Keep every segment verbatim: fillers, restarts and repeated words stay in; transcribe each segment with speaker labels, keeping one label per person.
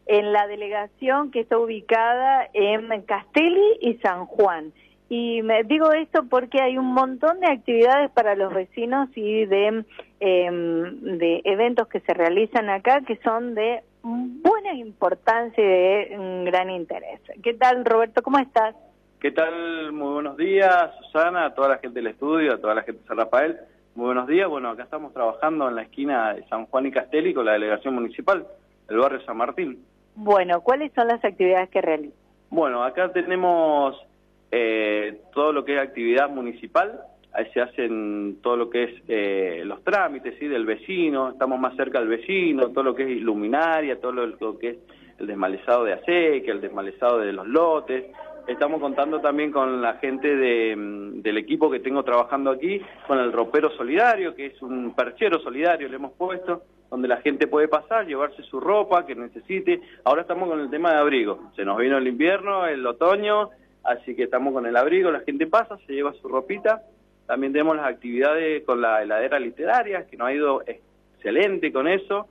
Speaker 1: en la delegación que está ubicada en Castelli y San Juan. Y me digo esto porque hay un montón de actividades para los vecinos y de, eh, de eventos que se realizan acá que son de buena importancia y de un gran interés. ¿Qué tal, Roberto? ¿Cómo estás?
Speaker 2: ¿Qué tal? Muy buenos días, Susana, a toda la gente del estudio, a toda la gente de San Rafael. Muy buenos días. Bueno, acá estamos trabajando en la esquina de San Juan y Castelli con la delegación municipal del barrio San Martín.
Speaker 1: Bueno, ¿cuáles son las actividades que realizan?
Speaker 2: Bueno, acá tenemos eh, todo lo que es actividad municipal. Ahí se hacen todo lo que es eh, los trámites, ¿sí?, del vecino. Estamos más cerca del vecino, todo lo que es luminaria, todo lo, lo que es el desmalezado de acequia, el desmalezado de los lotes. Estamos contando también con la gente de, del equipo que tengo trabajando aquí, con el ropero solidario, que es un perchero solidario, le hemos puesto, donde la gente puede pasar, llevarse su ropa que necesite. Ahora estamos con el tema de abrigo. Se nos vino el invierno, el otoño, así que estamos con el abrigo, la gente pasa, se lleva su ropita. También tenemos las actividades con la heladera literaria, que nos ha ido excelente con eso.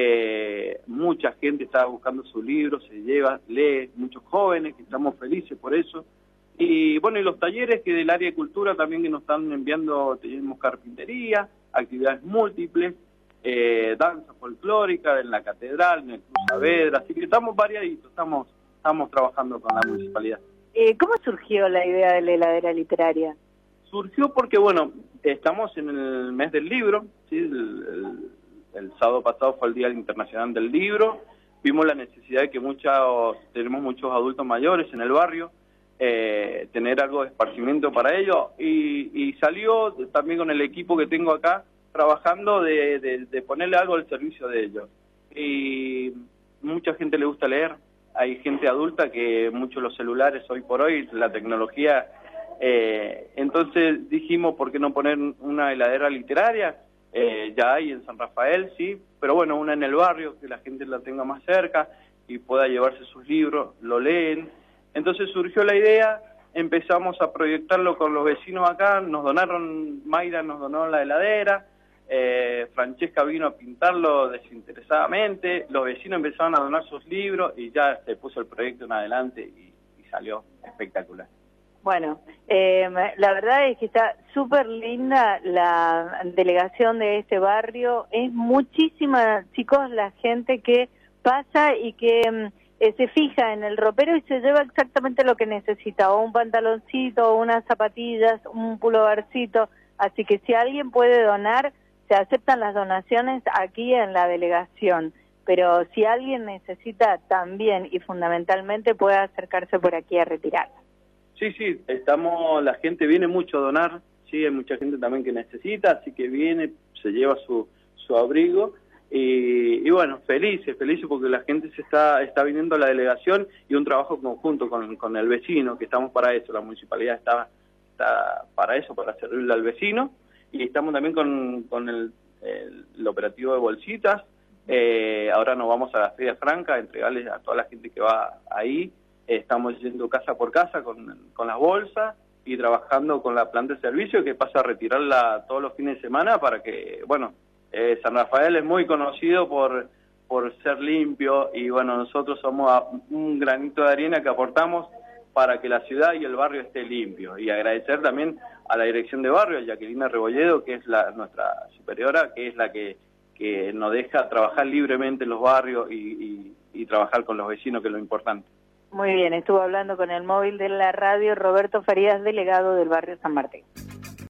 Speaker 2: Eh, mucha gente está buscando su libro, se lleva, lee, muchos jóvenes, que estamos felices por eso. Y bueno, y los talleres que del área de cultura también que nos están enviando, tenemos carpintería, actividades múltiples, eh, danza folclórica en la catedral, en el Cruz Saavedra, así que estamos variaditos, estamos, estamos trabajando con la municipalidad.
Speaker 1: Eh, ¿Cómo surgió la idea de la heladera literaria?
Speaker 2: Surgió porque, bueno, estamos en el mes del libro, ¿sí? el, el, el sábado pasado fue el Día Internacional del Libro, vimos la necesidad de que muchos, tenemos muchos adultos mayores en el barrio, eh, tener algo de esparcimiento para ellos, y, y salió también con el equipo que tengo acá, trabajando de, de, de ponerle algo al servicio de ellos. Y mucha gente le gusta leer, hay gente adulta que muchos los celulares hoy por hoy, la tecnología... Eh, entonces dijimos, ¿por qué no poner una heladera literaria? Eh, ya hay en San Rafael, sí, pero bueno, una en el barrio, que la gente la tenga más cerca y pueda llevarse sus libros, lo leen. Entonces surgió la idea, empezamos a proyectarlo con los vecinos acá, nos donaron, Mayra nos donó la heladera, eh, Francesca vino a pintarlo desinteresadamente, los vecinos empezaron a donar sus libros y ya se puso el proyecto en adelante y, y salió espectacular.
Speaker 1: Bueno, eh, la verdad es que está súper linda la delegación de este barrio. Es muchísima, chicos, la gente que pasa y que eh, se fija en el ropero y se lleva exactamente lo que necesita, o un pantaloncito, o unas zapatillas, un pulovercito. Así que si alguien puede donar, se aceptan las donaciones aquí en la delegación. Pero si alguien necesita también y fundamentalmente puede acercarse por aquí a retirar.
Speaker 2: Sí, sí, estamos, la gente viene mucho a donar, sí, hay mucha gente también que necesita, así que viene, se lleva su, su abrigo, y, y bueno, felices, felices porque la gente se está, está viniendo a la delegación y un trabajo conjunto con, con el vecino, que estamos para eso, la municipalidad está, está para eso, para servirle al vecino, y estamos también con, con el, el, el operativo de bolsitas. Eh, ahora nos vamos a la Feria Franca a entregarles a toda la gente que va ahí. Estamos yendo casa por casa con, con las bolsas y trabajando con la planta de servicio que pasa a retirarla todos los fines de semana para que, bueno, eh, San Rafael es muy conocido por, por ser limpio y bueno, nosotros somos un granito de arena que aportamos para que la ciudad y el barrio esté limpio. Y agradecer también a la dirección de barrio, a Jacqueline Rebolledo, que es la, nuestra superiora, que es la que, que nos deja trabajar libremente en los barrios y, y, y trabajar con los vecinos, que es lo importante.
Speaker 1: Muy bien, estuvo hablando con el móvil de la radio Roberto Farías, delegado del barrio San Martín.